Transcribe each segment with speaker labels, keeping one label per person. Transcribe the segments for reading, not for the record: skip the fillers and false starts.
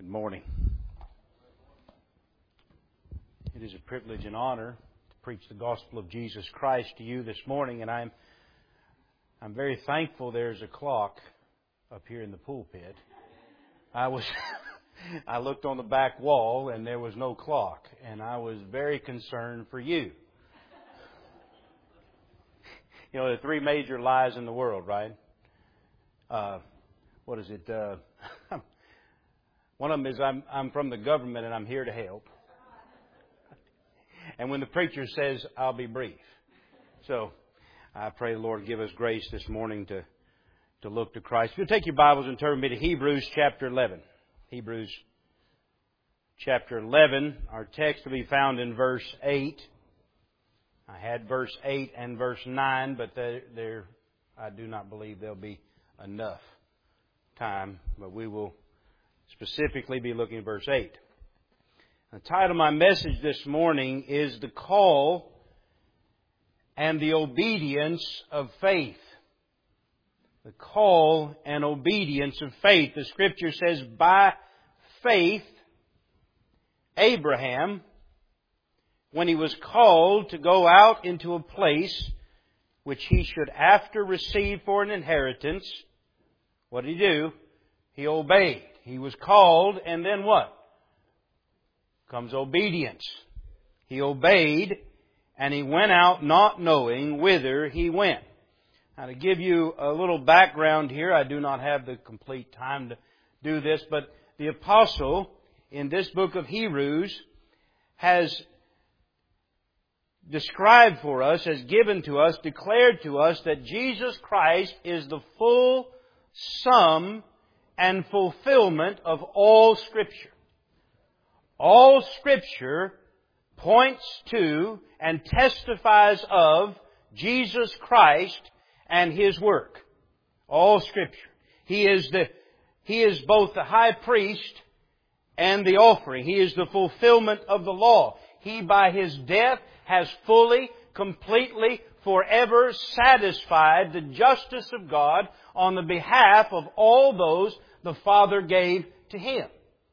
Speaker 1: Morning. It is a privilege and honor to preach the gospel of Jesus Christ to you this morning, and I'm very thankful there's a clock up here in the pulpit. I looked on the back wall and there was no clock, and I was very concerned for you. You know, there are three major lies in the world, right? What is it? One of them is I'm from the government and I'm here to help. And when the preacher says, I'll be brief. So I pray the Lord give us grace this morning to look to Christ. If you'll take your Bibles and turn with me to Hebrews chapter 11. Hebrews chapter 11. Our text will be found in verse 8. I had verse 8 and verse 9, but there I do not believe there'll be enough time. But we will specifically be looking at verse 8. The title of my message this morning is The Call and the Obedience of Faith. The call and obedience of faith. The Scripture says, by faith, Abraham, when he was called to go out into a place which he should after receive for an inheritance, what did he do? He obeyed. He was called, and then what? Comes obedience. He obeyed, and he went out not knowing whither he went. Now, to give you a little background here, I do not have the complete time to do this, but the apostle in this book of Hebrews has described for us, has given to us, declared to us that Jesus Christ is the full sum and fulfillment of all Scripture. All Scripture points to and testifies of Jesus Christ and His work. All Scripture. He is both the high priest and the offering. He is the fulfillment of the law. He, by His death, has fully, completely, forever satisfied the justice of God on the behalf of all those the Father gave to Him.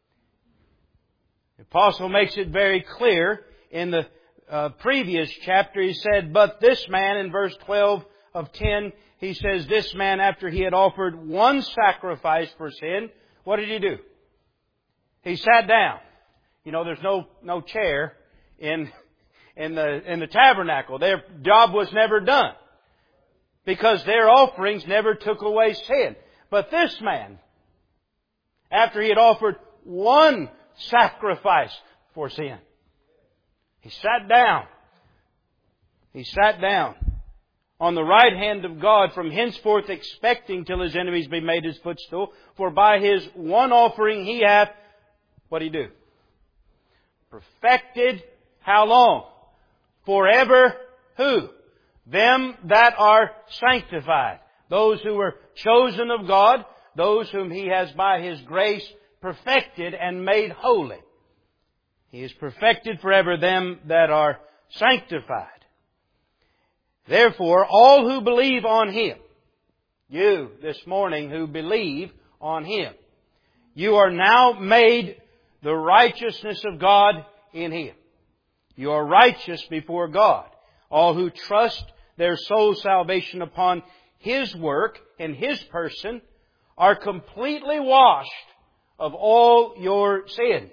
Speaker 1: The Apostle makes it very clear in the previous chapter. He said, but this man, in verse 12 of 10, he says, this man, after he had offered one sacrifice for sin, what did he do? He sat down. You know, there's no chair in the tabernacle. Their job was never done, because their offerings never took away sin. But this man, after he had offered one sacrifice for sin, he sat down. He sat down on the right hand of God, from henceforth expecting till His enemies be made His footstool. For by His one offering He hath, what did He do? Perfected how long? Forever who? Them that are sanctified. Those who were chosen of God. Those whom He has by His grace perfected and made holy. He has perfected forever them that are sanctified. Therefore, all who believe on Him, you this morning who believe on Him, you are now made the righteousness of God in Him. You are righteous before God. All who trust their soul salvation upon His work in His person are completely washed of all your sins.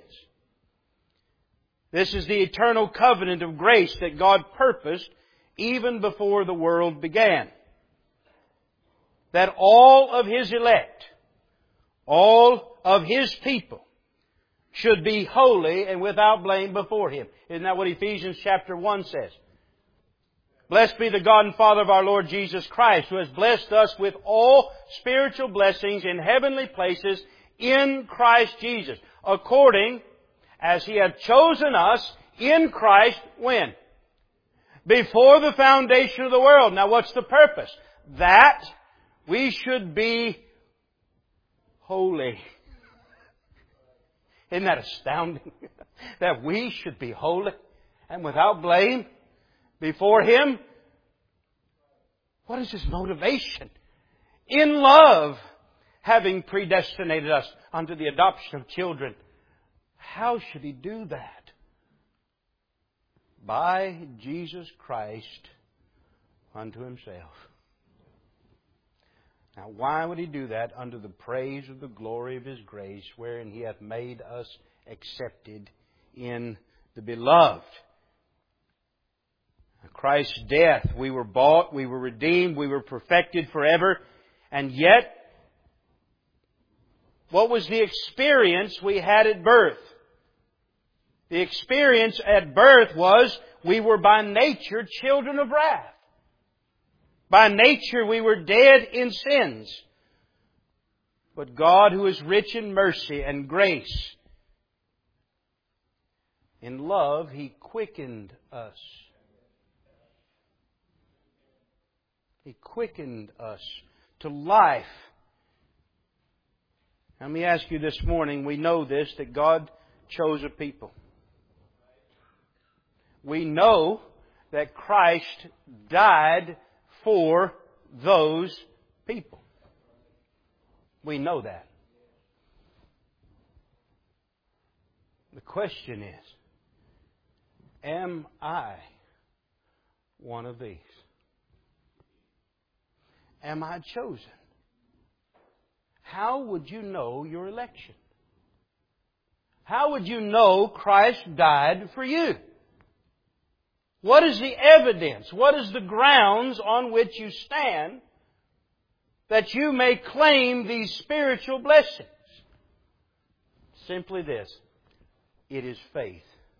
Speaker 1: This is the eternal covenant of grace that God purposed even before the world began. That all of His elect, all of His people, should be holy and without blame before Him. Isn't that what Ephesians chapter 1 says? Blessed be the God and Father of our Lord Jesus Christ, who has blessed us with all spiritual blessings in heavenly places in Christ Jesus, according as He hath chosen us in Christ when? Before the foundation of the world. Now what's the purpose? That we should be holy. Isn't that astounding? That we should be holy and without blame before Him. What is His motivation? In love, having predestinated us unto the adoption of children How should He do that? By Jesus Christ unto Himself. Now, why would He do that? Under the praise of the glory of His grace, wherein He hath made us accepted in the Beloved. Christ's death, we were bought, we were redeemed, we were perfected forever. And yet, what was the experience we had at birth? The experience at birth was we were by nature children of wrath. By nature we were dead in sins. But God, who is rich in mercy and grace, in love, He quickened us. He quickened us to life. Let me ask you this morning, we know this, that God chose a people. We know that Christ died for those people. We know that. The question is, am I one of these? Am I chosen? How would you know your election? How would you know Christ died for you? What is the evidence? What is the grounds on which you stand that you may claim these spiritual blessings? Simply this. It is faith.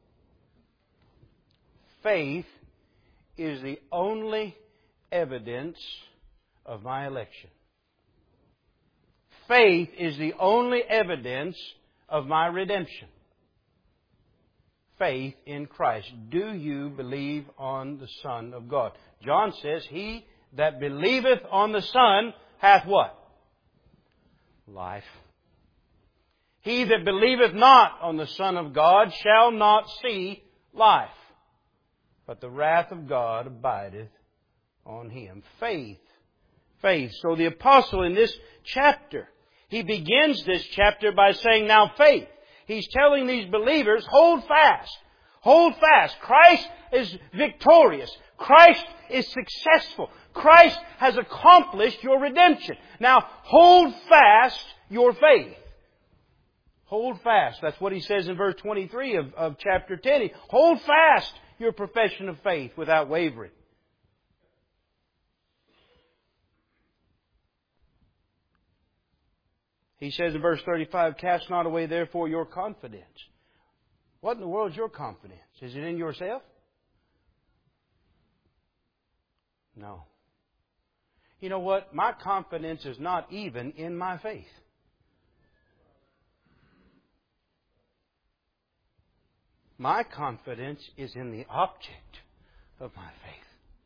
Speaker 1: Faith is the only evidence of my election. Faith is the only evidence of my redemption. Faith in Christ. Do you believe on the Son of God? John says, He that believeth on the Son hath what? Life. He that believeth not on the Son of God shall not see life, but the wrath of God abideth on him. Faith. Faith. So the apostle in this chapter, he begins this chapter by saying, now faith. He's telling these believers, hold fast. Hold fast. Christ is victorious. Christ is successful. Christ has accomplished your redemption. Now hold fast your faith. Hold fast. That's what he says in verse 23 of chapter 10. Hold fast your profession of faith without wavering. He says in verse 35, cast not away therefore your confidence. What in the world is your confidence? Is it in yourself? No. You know what? My confidence is not even in my faith. My confidence is in the object of my faith.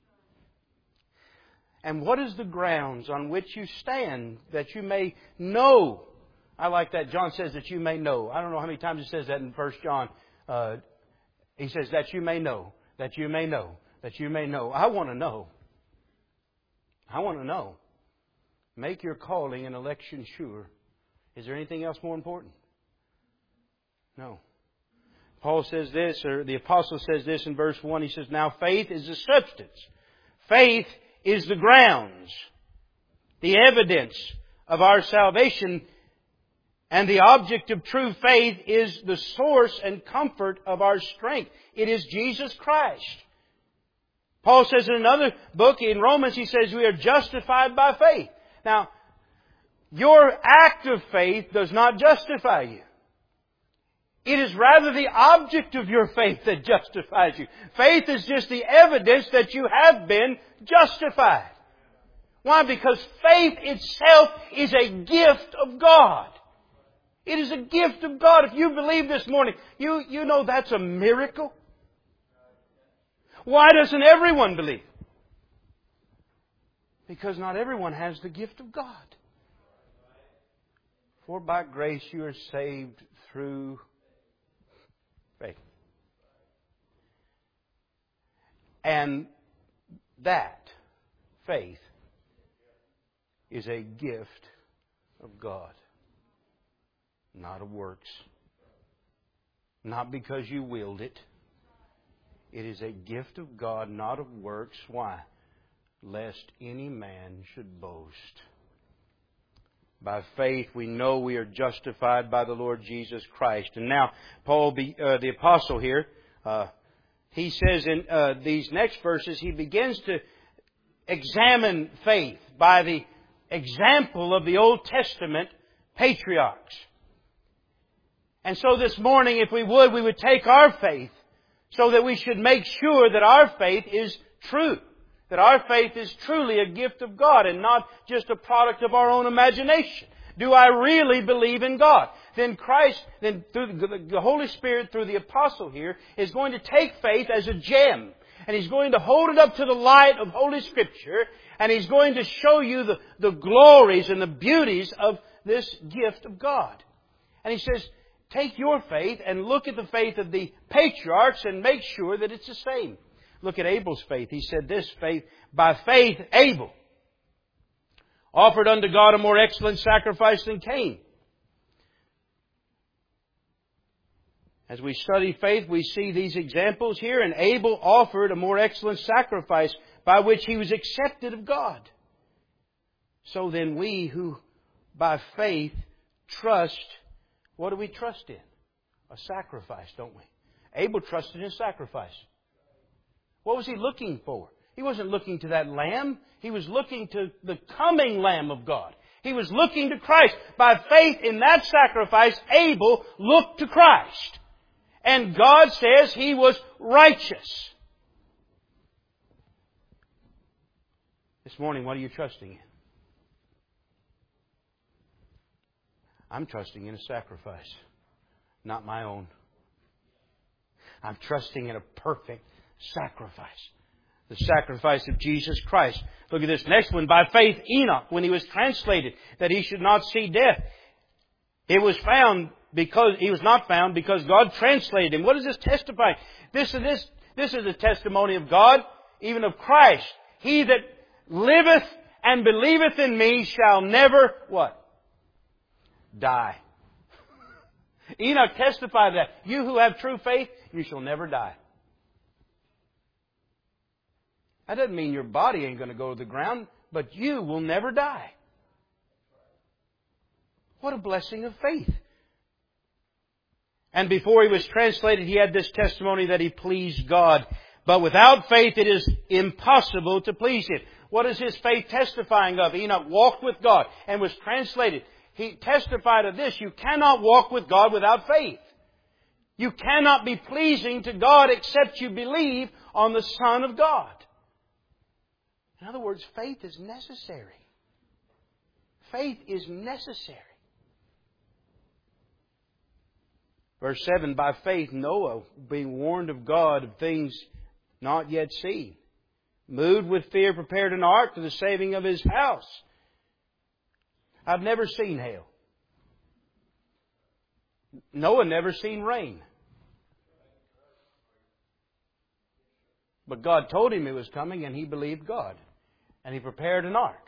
Speaker 1: And what is the grounds on which you stand that you may know? I like that. John says that you may know. I don't know how many times he says that in 1 John. He says that you may know, that you may know, that you may know. I want to know. I want to know. Make your calling and election sure. Is there anything else more important? No. Paul says this, or the apostle says this in verse 1. He says, now faith is the substance. Faith is the grounds, the evidence of our salvation, and the object of true faith is the source and comfort of our strength. It is Jesus Christ. Paul says in another book, in Romans, he says we are justified by faith. Now, your act of faith does not justify you. It is rather the object of your faith that justifies you. Faith is just the evidence that you have been justified. Why? Because faith itself is a gift of God. It is a gift of God. If you believe this morning, you know that's a miracle. Why doesn't everyone believe? Because not everyone has the gift of God. For by grace you are saved through faith. And that faith is a gift of God, not of works, not because you willed it. It is a gift of God, not of works. Why? Lest any man should boast. By faith we know we are justified by the Lord Jesus Christ. And now, Paul, the apostle here, he says in these next verses, he begins to examine faith by the example of the Old Testament patriarchs. And so this morning, if we would take our faith so that we should make sure that our faith is true. That our faith is truly a gift of God and not just a product of our own imagination. Do I really believe in God? Then Christ, then through the Holy Spirit, through the apostle here, is going to take faith as a gem. And He's going to hold it up to the light of Holy Scripture. And He's going to show you the glories and the beauties of this gift of God. And He says, take your faith and look at the faith of the patriarchs and make sure that it's the same. Look at Abel's faith. He said this, by faith Abel offered unto God a more excellent sacrifice than Cain. As we study faith, we see these examples here, and Abel offered a more excellent sacrifice by which he was accepted of God. So then we who by faith trust, what do we trust in? A sacrifice, don't we? Abel trusted in sacrifice. What was he looking for? He wasn't looking to that lamb. He was looking to the coming Lamb of God. He was looking to Christ. By faith in that sacrifice, Abel looked to Christ. And God says he was righteous. This morning, what are you trusting in? I'm trusting in a sacrifice, not my own. I'm trusting in a perfect sacrifice. The sacrifice of Jesus Christ. Look at this next one. By faith, Enoch, when he was translated, that he should not see death. It was found because he was not found because God translated him. What does this testify? This is a testimony of God, even of Christ. He that liveth and believeth in me shall never, what? Die. Enoch testified that. You who have true faith, you shall never die. That doesn't mean your body ain't going to go to the ground, but you will never die. What a blessing of faith. And before he was translated, he had this testimony that he pleased God. But without faith, it is impossible to please Him. What is his faith testifying of? Enoch walked with God and was translated. He testified of this. You cannot walk with God without faith. You cannot be pleasing to God except you believe on the Son of God. In other words, faith is necessary. Faith is necessary. Verse 7, by faith Noah, being warned of God of things not yet seen, moved with fear, prepared an ark to the saving of his house. I've never seen hail. Noah never seen rain. But God told him it was coming and he believed God. And he prepared an ark.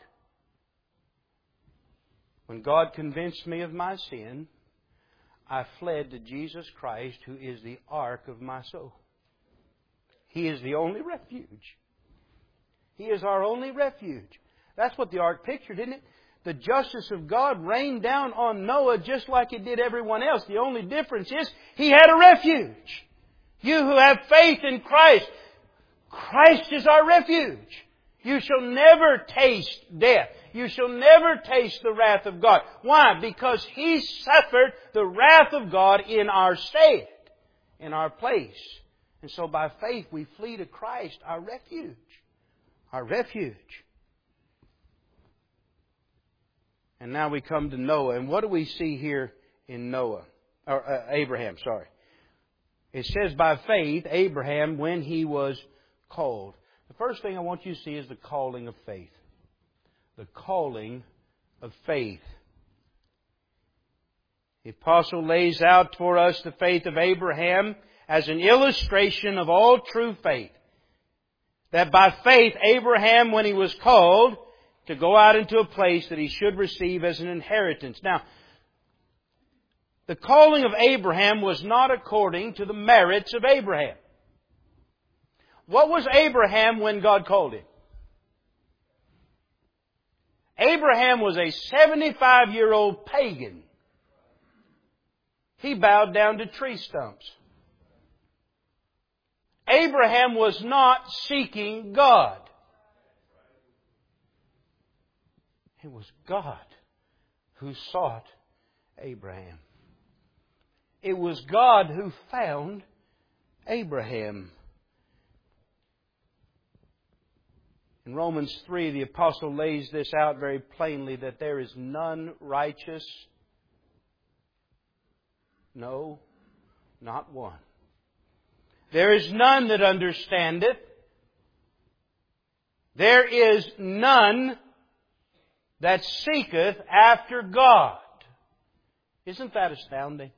Speaker 1: When God convinced me of my sin, I fled to Jesus Christ, who is the ark of my soul. He is the only refuge. He is our only refuge. That's what the ark pictured, isn't it? The justice of God rained down on Noah just like it did everyone else. The only difference is he had a refuge. You who have faith in Christ, Christ is our refuge. You shall never taste death. You shall never taste the wrath of God. Why? Because He suffered the wrath of God in our stead, in our place. And so by faith we flee to Christ, our refuge. Our refuge. And now we come to Noah. And what do we see here in Noah? Or Abraham, sorry. It says by faith, Abraham, when he was called. The first thing I want you to see is the calling of faith. The calling of faith. The apostle lays out for us the faith of Abraham as an illustration of all true faith. That by faith, Abraham, when he was called to go out into a place that he should receive as an inheritance. Now, The calling of Abraham was not according to the merits of Abraham. What was Abraham when God called him? Abraham was a 75-year-old pagan. He bowed down to tree stumps. Abraham was not seeking God. It was God who sought Abraham. It was God who found Abraham. In Romans 3, the apostle lays this out very plainly, that there is none righteous. No, not one. There is none that understandeth. There is none that seeketh after God. Isn't that astounding?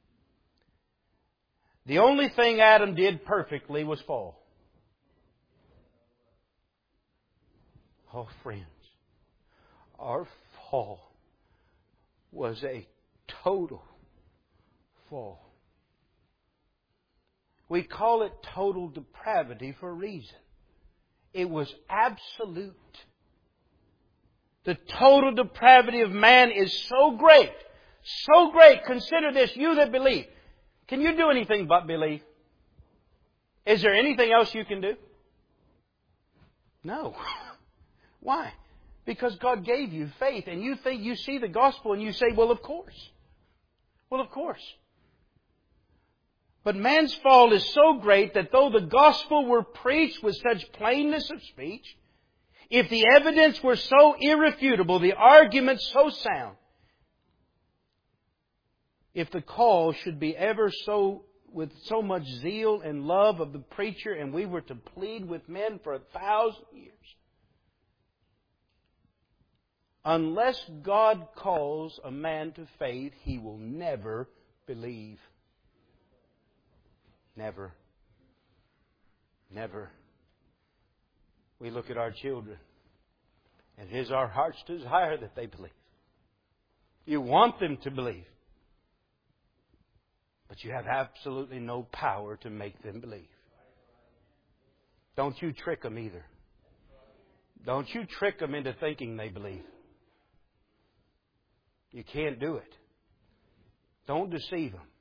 Speaker 1: The only thing Adam did perfectly was fall. Oh, friends, our fall was a total fall. We call it total depravity for a reason. It was absolute. The total depravity of man is so great. So great. Consider this, you that believe. Can you do anything but believe? Is there anything else you can do? No. Why? Because God gave you faith, and you think you see the gospel and you say, well, of course. Well, of course. But man's fall is so great that though the gospel were preached with such plainness of speech, if the evidence were so irrefutable, the argument so sound, if the call should be ever so with so much zeal and love of the preacher, and we were to plead with men for 1,000 years, unless God calls a man to faith, he will never believe. Never. Never. We look at our children, and it is our heart's desire that they believe. You want them to believe. But you have absolutely no power to make them believe. Don't you trick them either. Don't you trick them into thinking they believe. You can't do it. Don't deceive them.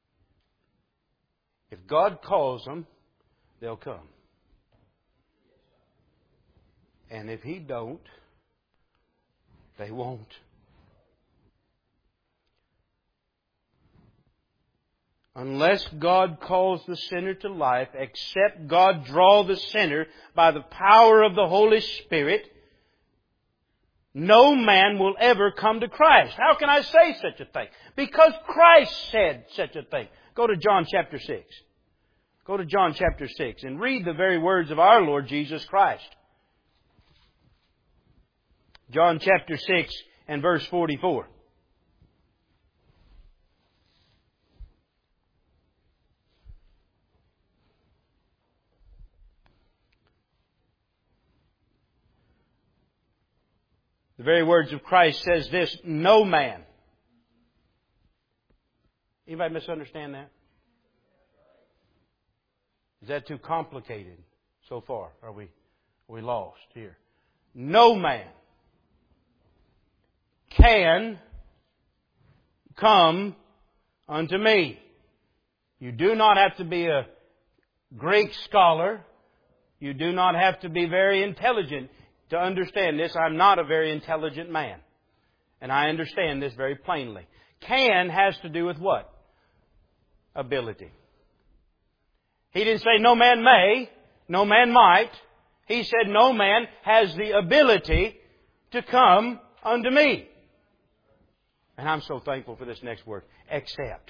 Speaker 1: If God calls them, they'll come. And if He don't, they won't. Unless God calls the sinner to life, except God draw the sinner by the power of the Holy Spirit, no man will ever come to Christ. How can I say such a thing? Because Christ said such a thing. Go to John chapter 6. Go to John chapter 6 and read the very words of our Lord Jesus Christ. John chapter 6 and verse 44. The very words of Christ says this, no man. Anybody misunderstand that? Is that too complicated so far? Are we lost here? No man can come unto me. You do not have to be a Greek scholar. You do not have to be very intelligent to understand this. I'm not a very intelligent man. And I understand this very plainly. Can has to do with what? Ability. He didn't say no man may, no man might. He said no man has the ability to come unto me. And I'm so thankful for this next word. Except.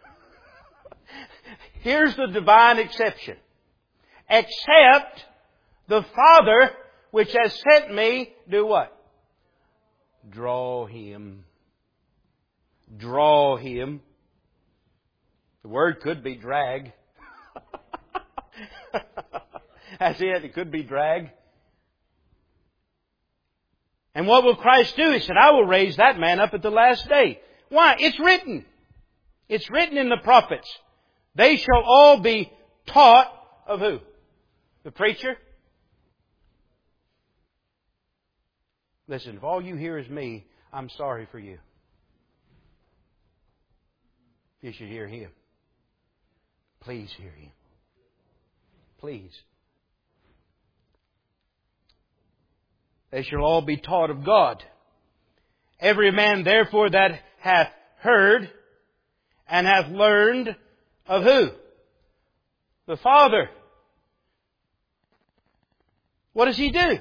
Speaker 1: Here's the divine exception. Except the Father which has sent me, do what? Draw him. Draw him. The word could be drag. That's it. It could be drag. And what will Christ do? He said, I will raise that man up at the last day. Why? It's written. It's written in the prophets. They shall all be taught of who? The preacher? Listen, if all you hear is me, I'm sorry for you. You should hear Him. Please hear Him. Please. They shall all be taught of God. Every man therefore that hath heard and hath learned of who? The Father. What does He do?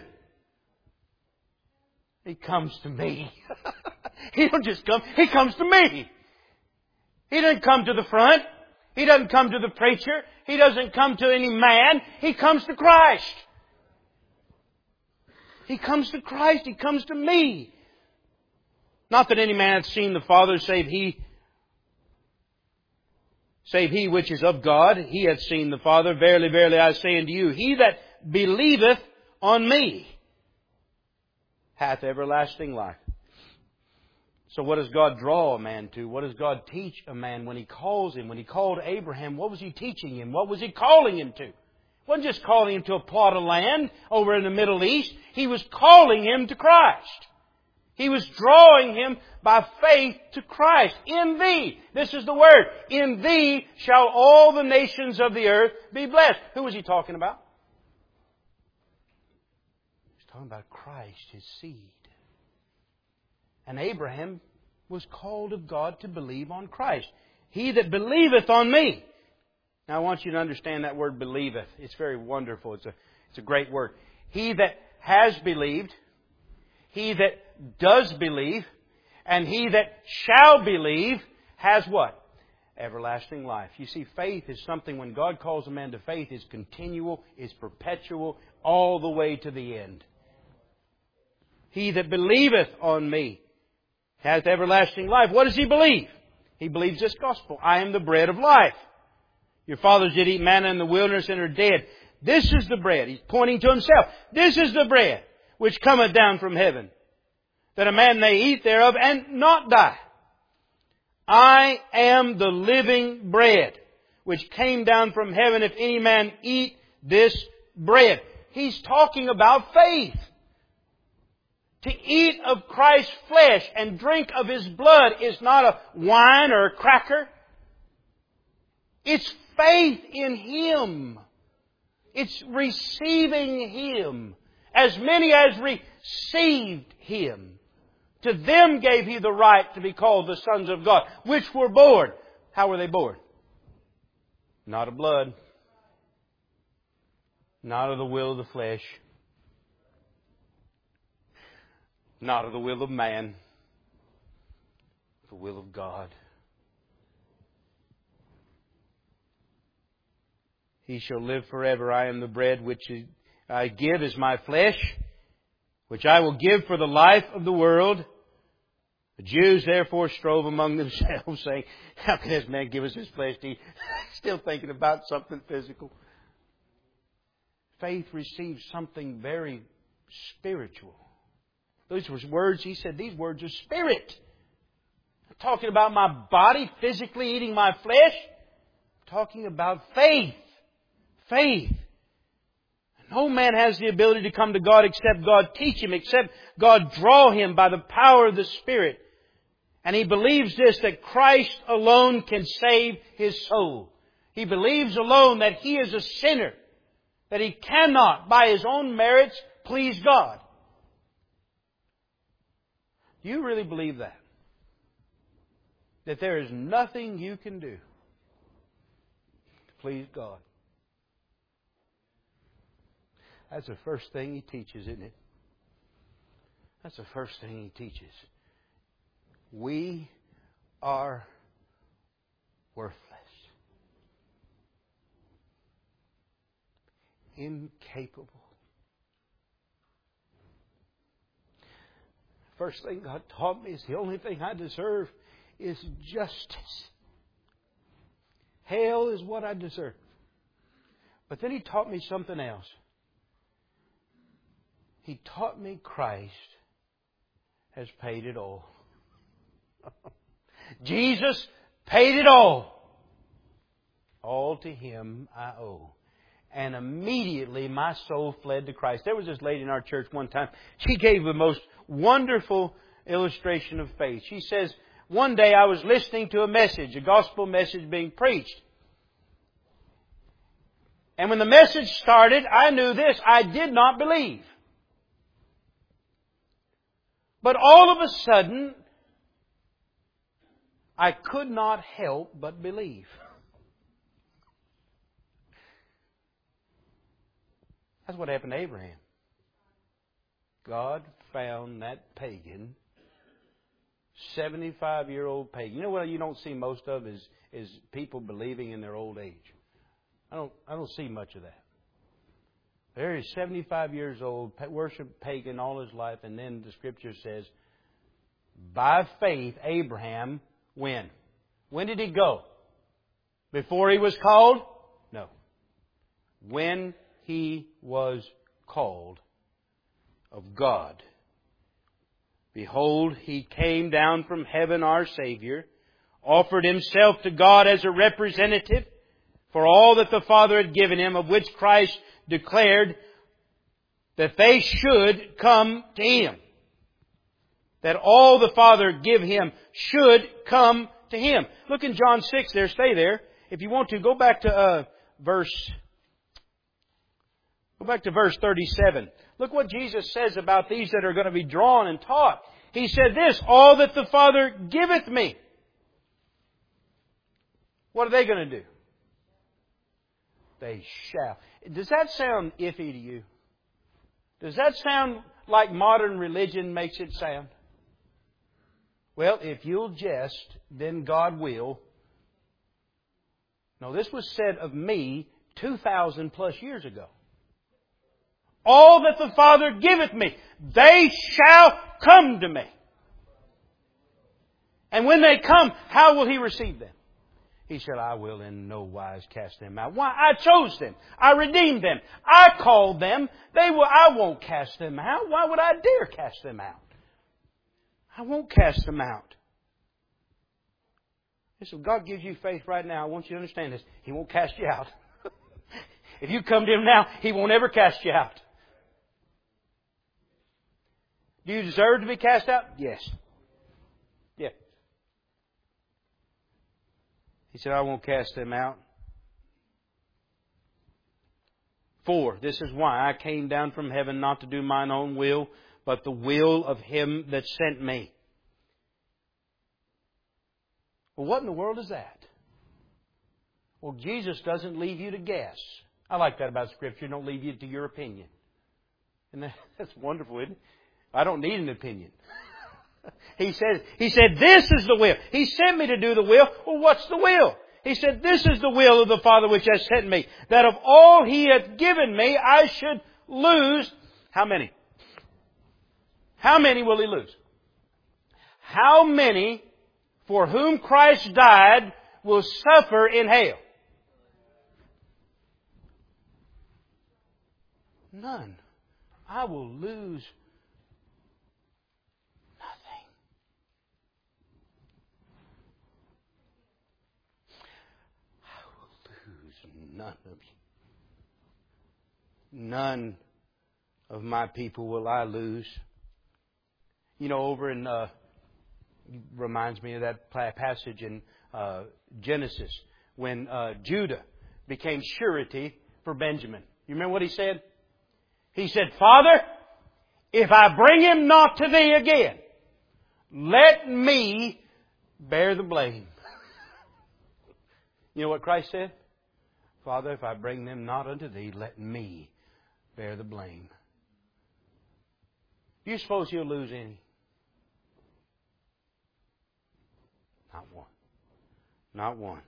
Speaker 1: He comes to me. He don't just come. He comes to me. He doesn't come to the front. He doesn't come to the preacher. He doesn't come to any man. He comes to Christ. He comes to Christ. He comes to me. Not that any man hath seen the Father save he which is of God. He hath seen the Father. Verily, verily, I say unto you, he that believeth on me hath everlasting life. So what does God draw a man to? What does God teach a man when He calls him? When He called Abraham, what was He teaching him? What was He calling him to? He wasn't just calling him to a plot of land over in the Middle East. He was calling him to Christ. He was drawing him by faith to Christ. In thee, this is the word, in thee shall all the nations of the earth be blessed. Who was He talking about? He's talking about Christ, His seed. And Abraham was called of God to believe on Christ. He that believeth on me. Now I want you to understand that word believeth. It's very wonderful. It's a great word. He that has believed, he that does believe, and he that shall believe has what? Everlasting life. You see, faith is something, when God calls a man to faith, is continual, is perpetual, all the way to the end. He that believeth on me hath everlasting life. What does he believe? He believes this gospel. I am the bread of life. Your fathers did eat manna in the wilderness and are dead. This is the bread. He's pointing to himself. This is the bread which cometh down from heaven, that a man may eat thereof and not die. I am the living bread which came down from heaven. If any man eat this bread. He's talking about faith. To eat of Christ's flesh and drink of His blood is not a wine or a cracker. It's faith in Him. It's receiving Him. As many as received Him, to them gave He the right to be called the sons of God, which were born. How were they born? Not of blood. Not of the will of the flesh. Not of the will of man. The will of God. He shall live forever. I am the bread which I give is my flesh, which I will give for the life of the world. The Jews therefore strove among themselves, saying, how can this man give us his flesh to eat? Still thinking about something physical. Faith receives something very spiritual. Those were words, he said, these words are spirit. I'm talking about my body physically eating my flesh. I'm talking about faith. Faith. No man has the ability to come to God except God teach him, except God draw him by the power of the Spirit. And he believes this, that Christ alone can save his soul. He believes alone that he is a sinner, that he cannot, by his own merits, please God. Do you really believe that? That there is nothing you can do to please God? That's the first thing he teaches, isn't it? That's the first thing he teaches. We are worthless. Incapable. First thing God taught me is the only thing I deserve is justice. Hell is what I deserve. But then He taught me something else. He taught me Christ has paid it all. Jesus Paid it all. All to Him I owe. And immediately my soul fled to Christ. There was this lady in our church one time. She gave the most wonderful illustration of faith. She says, one day I was listening to a message, a gospel message being preached. And when the message started, I knew this: I did not believe. But all of a sudden, I could not help but believe. That's what happened to Abraham. God found that pagan, 75-year-old pagan. You know what you don't see most of is people believing in their old age. I don't see much of that. There is 75 years old, worshiped pagan all his life, and then the Scripture says, by faith, Abraham, when? When did he go? Before he was called? No. When he was called of God. Behold, He came down from heaven, our Savior, offered Himself to God as a representative for all that the Father had given Him, of which Christ declared that they should come to Him. That all the Father give Him should come to Him. Look in John 6 there. Stay there. If you want to, go back to verse 37. Look what Jesus says about these that are going to be drawn and taught. He said this: all that the Father giveth me. What are they going to do? They shall. Does that sound iffy to you? Does that sound like modern religion makes it sound? Well, if you'll jest, then God will. No, this was said of me 2,000 plus years ago. All that the Father giveth me, they shall come to me. And when they come, how will He receive them? He said, I will in no wise cast them out. Why? I chose them. I redeemed them. I called them. I won't cast them out. Why would I dare cast them out? I won't cast them out. Listen, God gives you faith right now. I want you to understand this. He won't cast you out. If you come to Him now, He won't ever cast you out. Do you deserve to be cast out? Yes. Yeah. He said, I won't cast them out. 4. This is why I came down from heaven not to do mine own will, but the will of Him that sent me. Well, what in the world is that? Well, Jesus doesn't leave you to guess. I like that about Scripture. It don't leave you to your opinion. And that's wonderful, isn't it? I don't need an opinion. He said, this is the will. He sent me to do the will. Well, what's the will? He said, this is the will of the Father which has sent me, that of all He hath given me, I should lose. How many? How many will He lose? How many for whom Christ died will suffer in hell? None. I will lose nothing. I will lose none of you. None of my people will I lose. You know, over in reminds me of that passage in Genesis when Judah became surety for Benjamin. You remember what he said? He said, Father, if I bring him not to Thee again, let me bear the blame. You know what Christ said? Father, if I bring them not unto Thee, let me bear the blame. Do you suppose He'll lose any? Not one. Not one.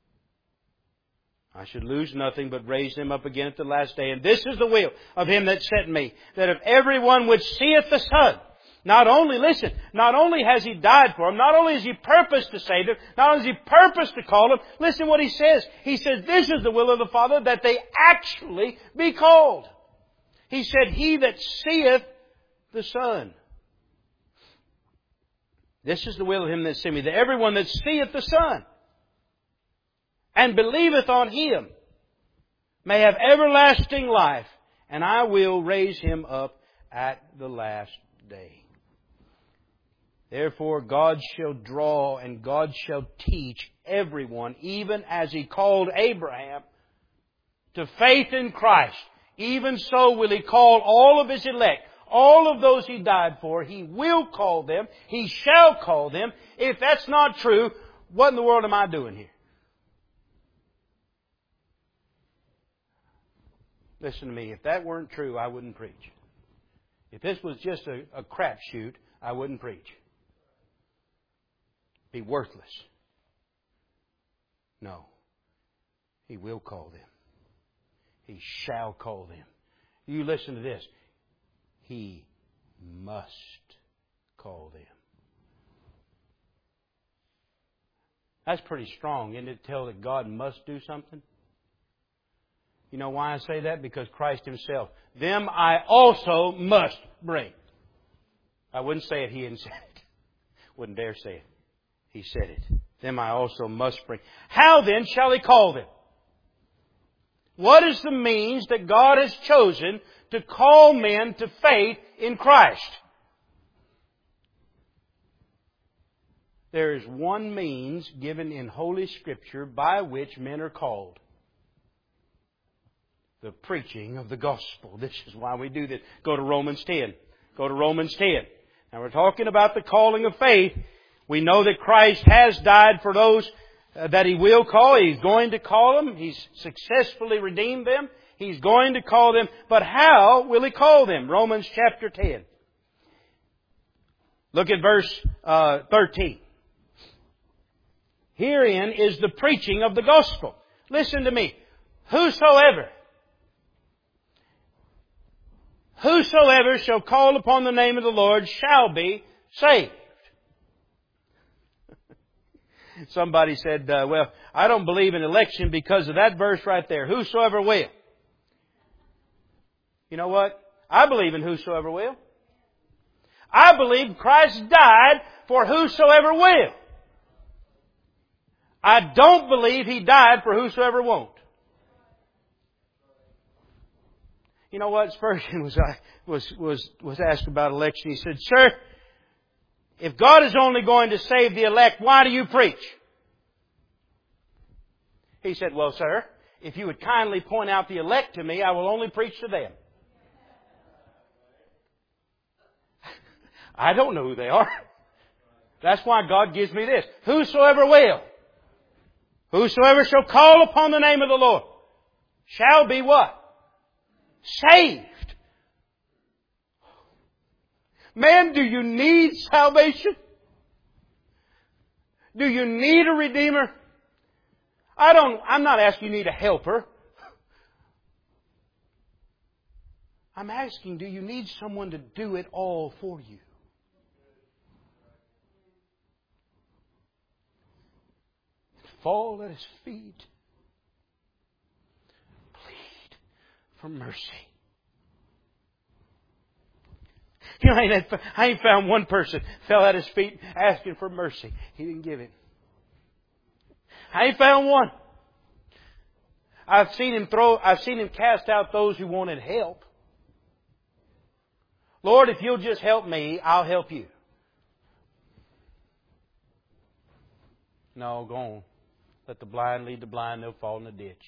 Speaker 1: I should lose nothing, but raise them up again at the last day. And this is the will of Him that sent me, that of everyone which seeth the Son, not only has He died for him, not only has He purposed to save them, not only has He purposed to call them, listen what He says. He says, this is the will of the Father, that they actually be called. He said, He that seeth the Son. This is the will of Him that sent me, that everyone that seeth the Son. and believeth on Him may have everlasting life, and I will raise him up at the last day. Therefore God shall draw and God shall teach everyone, even as He called Abraham to faith in Christ. Even so will He call all of His elect. All of those He died for, He will call them. He shall call them. If that's not true, what in the world am I doing here? Listen to me. If that weren't true, I wouldn't preach. If this was just a crapshoot, I wouldn't preach. Be worthless. No. He will call them. He shall call them. You listen to this. He must call them. That's pretty strong, isn't it, to tell that God must do something? You know why I say that? Because Christ Himself, them I also must bring. I wouldn't say it, He hadn't said it. Wouldn't dare say it. He said it. Them I also must bring. How then shall He call them? What is the means that God has chosen to call men to faith in Christ? There is one means given in Holy Scripture by which men are called. The preaching of the gospel. This is why we do this. Go to Romans 10. Go to Romans 10. Now we're talking about the calling of faith. We know that Christ has died for those that He will call. He's going to call them. He's successfully redeemed them. He's going to call them. But how will He call them? Romans chapter 10. Look at verse 13. Herein is the preaching of the gospel. Listen to me. Whosoever shall call upon the name of the Lord shall be saved. Somebody said, well, I don't believe in election because of that verse right there. Whosoever will. You know what? I believe in whosoever will. I believe Christ died for whosoever will. I don't believe He died for whosoever won't. You know what? Spurgeon was asked about election. He said, "Sir, if God is only going to save the elect, why do you preach?" He said, "Well, sir, if you would kindly point out the elect to me, I will only preach to them." I don't know who they are. That's why God gives me this. Whosoever will. Whosoever shall call upon the name of the Lord shall be what? Saved. Man, do you need salvation? Do you need a Redeemer? I'm not asking you need a helper. I'm asking, do you need someone to do it all for you? Fall at His feet. Plead for mercy. You know, I ain't found one person fell at His feet asking for mercy. He didn't give it. I ain't found one. I've seen Him cast out those who wanted help. Lord, if you'll just help me, I'll help you. No, go on. Let the blind lead the blind, they'll fall in the ditch.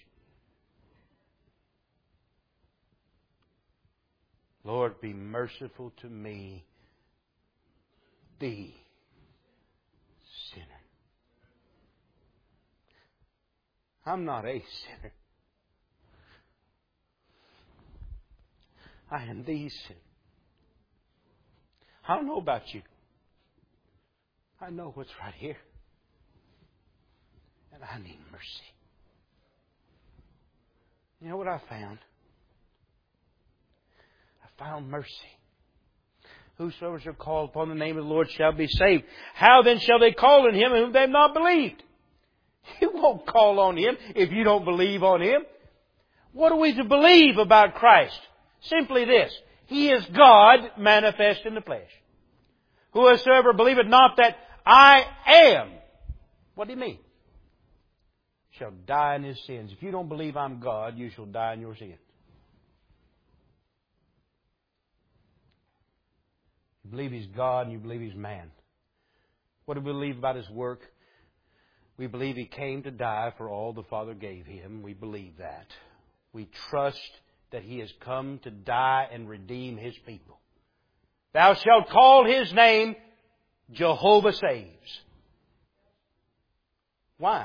Speaker 1: Lord, be merciful to me, the sinner. I'm not a sinner. I am the sinner. I don't know about you. I know what's right here. And I need mercy. You know what I found? I found mercy. Whosoever shall call upon the name of the Lord shall be saved. How then shall they call on Him whom they have not believed? You won't call on Him if you don't believe on Him. What are we to believe about Christ? Simply this. He is God manifest in the flesh. Whosoever believeth not that I am. What do you mean? shall die in his sins. If you don't believe I'm God, you shall die in your sins. You believe He's God and you believe He's man. What do we believe about His work? We believe He came to die for all the Father gave Him. We believe that. We trust that He has come to die and redeem His people. Thou shalt call His name Jehovah Saves. Why?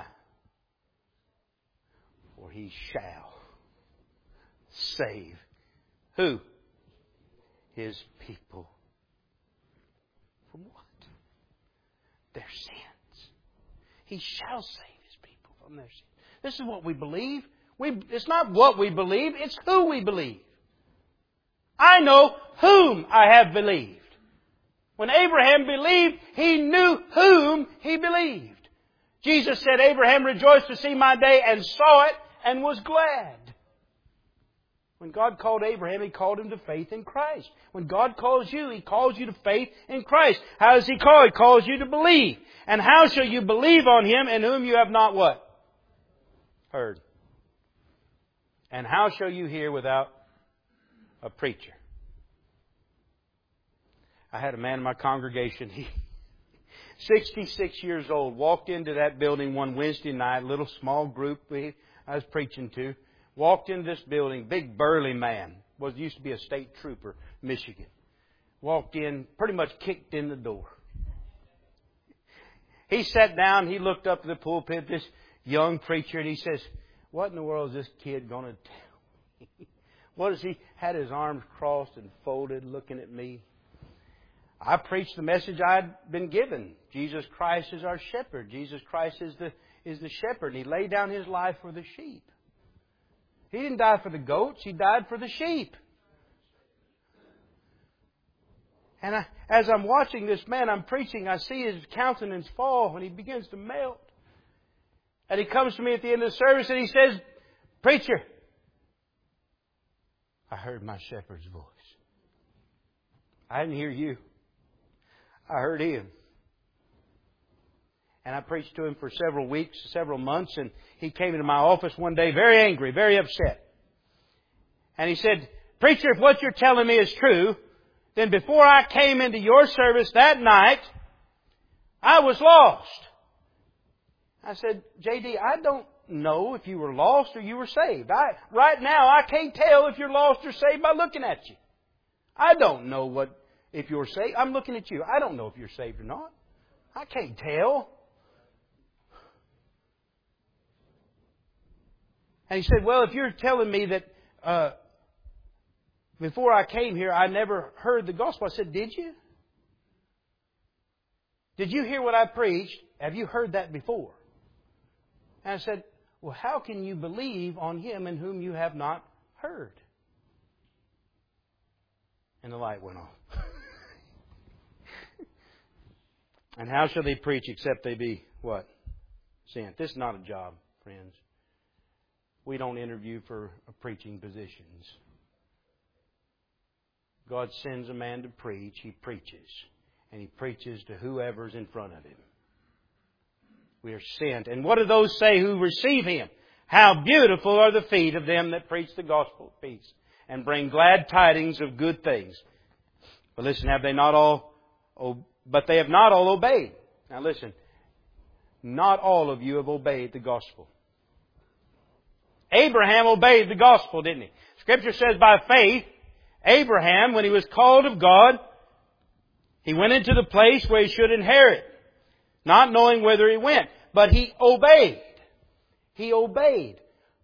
Speaker 1: For He shall save. Who? His people. From what? Their sins. He shall save His people from their sins. This is what we believe. It's not what we believe, it's who we believe. I know whom I have believed. When Abraham believed, he knew whom he believed. Jesus said, Abraham rejoiced to see my day and saw it and was glad. When God called Abraham, He called him to faith in Christ. When God calls you, He calls you to faith in Christ. How does He call? He calls you to believe. And how shall you believe on Him in whom you have not what? Heard. And how shall you hear without a preacher? I had a man in my congregation, he 66 years old, walked into that building one Wednesday night, a little small group I was preaching to. Walked into this building, big burly man. Used to be a state trooper, Michigan. Walked in, pretty much kicked in the door. He sat down, he looked up to the pulpit, this young preacher, and he says, what in the world is this kid going to tell me? What is he? Had his arms crossed and folded, looking at me. I preached the message I'd been given. Jesus Christ is our shepherd. Jesus Christ is the shepherd. And He laid down His life for the sheep. He didn't die for the goats. He died for the sheep. And as I'm watching this man, I'm preaching, I see his countenance fall and he begins to melt. And he comes to me at the end of the service and he says, Preacher, I heard my shepherd's voice. I didn't hear you. I heard Him. And I preached to him for several weeks, several months, and he came into my office one day very angry, very upset. And he said, Preacher, if what you're telling me is true, then before I came into your service that night, I was lost. I said, J.D., I don't know if you were lost or you were saved. Right now, I can't tell if you're lost or saved by looking at you. I don't know if you're saved. I'm looking at you. I don't know if you're saved or not. I can't tell. And he said, well, if you're telling me that before I came here, I never heard the gospel. I said, did you? Did you hear what I preached? Have you heard that before? And I said, well, how can you believe on Him in whom you have not heard? And the light went off. And how shall they preach except they be what? Sent. This is not a job, friends. We don't interview for preaching positions. God sends a man to preach. He preaches. And He preaches to whoever's in front of Him. We are sent. And what do those say who receive Him? How beautiful are the feet of them that preach the gospel of peace and bring glad tidings of good things. But listen, have they not all... But they have not all obeyed. Now listen, not all of you have obeyed the gospel. Abraham obeyed the gospel, didn't he? Scripture says by faith, Abraham, when he was called of God, he went into the place where he should inherit, not knowing whither he went. But he obeyed. He obeyed.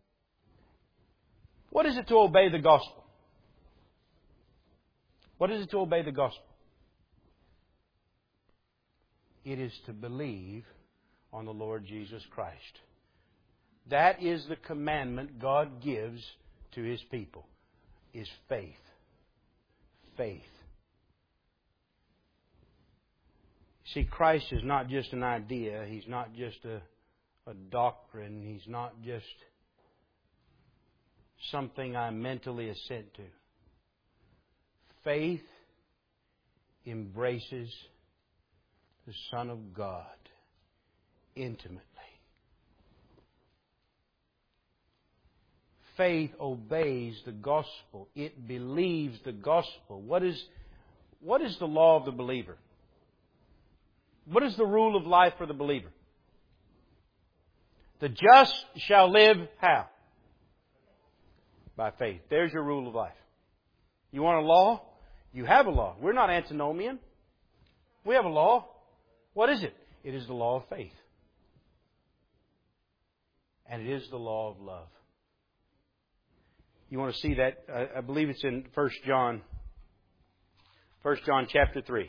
Speaker 1: What is it to obey the gospel? What is it to obey the gospel? It is to believe on the Lord Jesus Christ. That is the commandment God gives to His people, is faith. Faith. See, Christ is not just an idea. He's not just a doctrine. He's not just something I mentally assent to. Faith embraces the Son of God intimately. Faith obeys the gospel. It believes the gospel. What is the law of the believer? What is the rule of life for the believer? The just shall live how? By faith. There's your rule of life. You want a law? You have a law. We're not antinomian. We have a law. What is it? It is the law of faith. And it is the law of love. You want to see that? I believe it's in 1 John. 1 John chapter 3.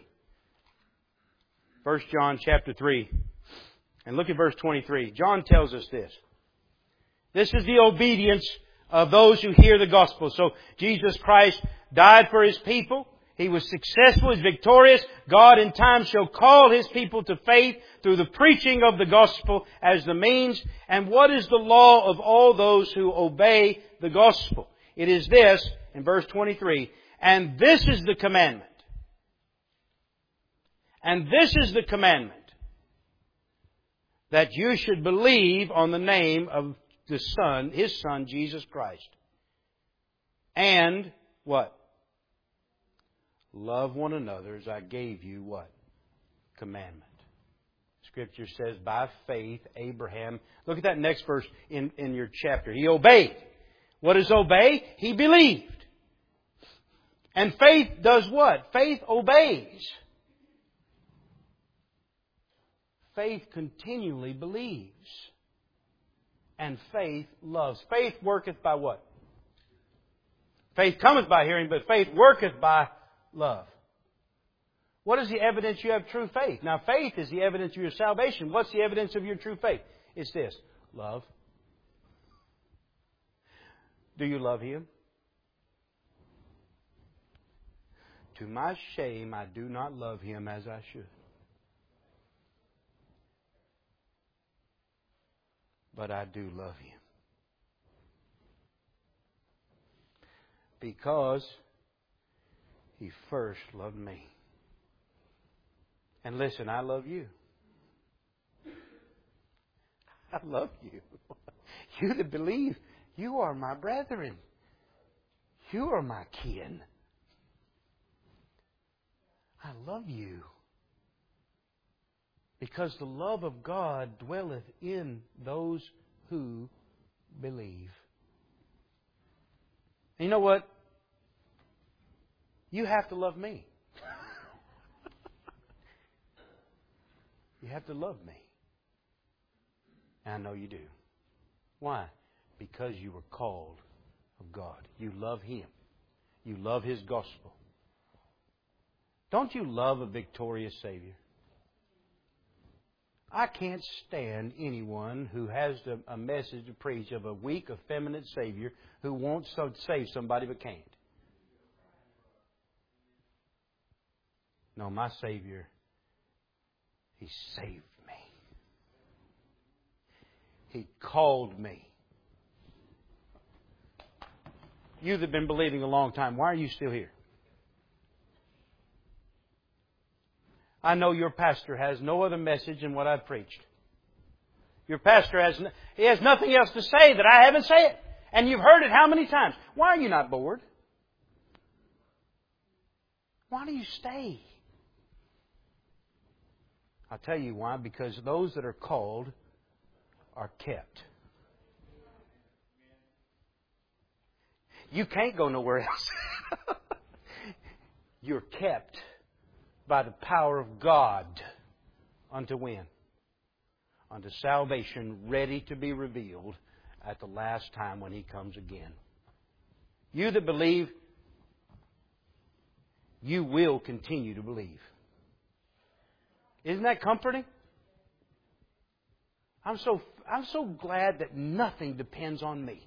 Speaker 1: 1 John chapter 3. And look at verse 23. John tells us this. This is the obedience of those who hear the gospel. So Jesus Christ died for His people. He was successful, He was victorious. God in time shall call His people to faith through the preaching of the gospel as the means. And what is the law of all those who obey the gospel? It is this, in verse 23, and this is the commandment. And this is the commandment, that you should believe on the name of the Son, His Son, Jesus Christ. And what? Love one another as I gave you what? Commandment. Scripture says, by faith, Abraham... Look at that next verse in your chapter. He obeyed. What is obey? He believed. And faith does what? Faith obeys. Faith continually believes. And faith loves. Faith worketh by what? Faith cometh by hearing, but faith worketh by love. What is the evidence you have true faith? Now, faith is the evidence of your salvation. What's the evidence of your true faith? It's this. Love. Do you love Him? To my shame, I do not love Him as I should. But I do love Him. Because He first loved me. And listen, I love you. I love you. You that believe, you are my brethren. You are my kin. I love you. Because the love of God dwelleth in those who believe. And you know what? You have to love me. You have to love me. And I know you do. Why? Because you were called of God. You love Him. You love His gospel. Don't you love a victorious Savior? I can't stand anyone who has a message to preach of a weak, effeminate Savior who wants to save somebody but can't. No, my Savior, He saved me. He called me. You that have been believing a long time, why are you still here? I know your pastor has no other message than what I've preached. Your pastor has nothing else to say that I haven't said. And you've heard it how many times? Why are you not bored? Why do you stay? I'll tell you why. Because those that are called are kept. You can't go nowhere else. You're kept by the power of God unto when? Unto salvation ready to be revealed at the last time when He comes again. You that believe, you will continue to believe. Isn't that comforting? I'm so glad that nothing depends on me.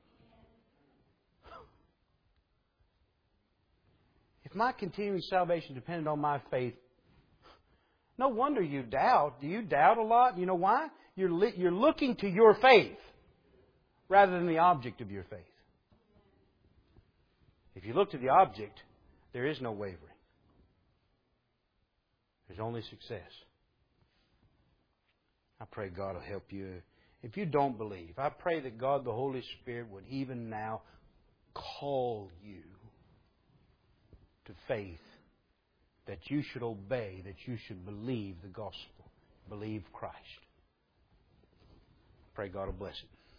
Speaker 1: If my continuing salvation depended on my faith, no wonder you doubt. Do you doubt a lot? You know why? You're looking to your faith rather than the object of your faith. If you look to the object, there is no wavering. There's only success. I pray God will help you if you don't believe, I pray that God the Holy Spirit would even now call you to faith, that you should obey, that you should believe the gospel, believe Christ. Pray God will bless it.